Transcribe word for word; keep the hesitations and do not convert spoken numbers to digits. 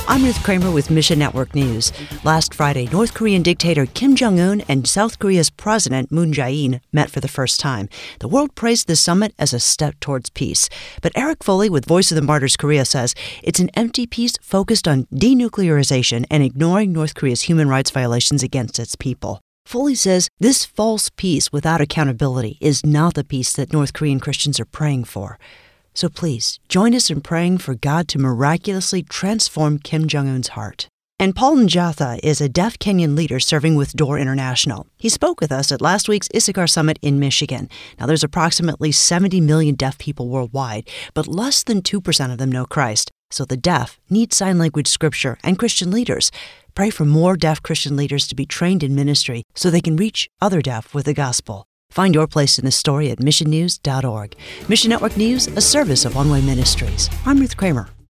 I'm Ruth Kramer with Mission Network News. Last Friday, North Korean dictator Kim Jong-un and South Korea's President Moon Jae-in met for the first time. The world praised the summit as a step towards peace. But Eric Foley with Voice of the Martyrs Korea says it's an empty peace focused on denuclearization and ignoring North Korea's human rights violations against its people. Foley says this false peace without accountability is not the peace that North Korean Christians are praying for. So please, join us in praying for God to miraculously transform Kim Jong-un's heart. And Paul Njatha is a deaf Kenyan leader serving with Door International. He spoke with us at last week's Issachar Summit in Michigan. Now, there's approximately seventy million deaf people worldwide, but less than two percent of them know Christ. So the deaf need sign language scripture and Christian leaders. Pray for more deaf Christian leaders to be trained in ministry so they can reach other deaf with the gospel. Find your place in the story at mission news dot org. Mission Network News, a service of One Way Ministries. I'm Ruth Kramer.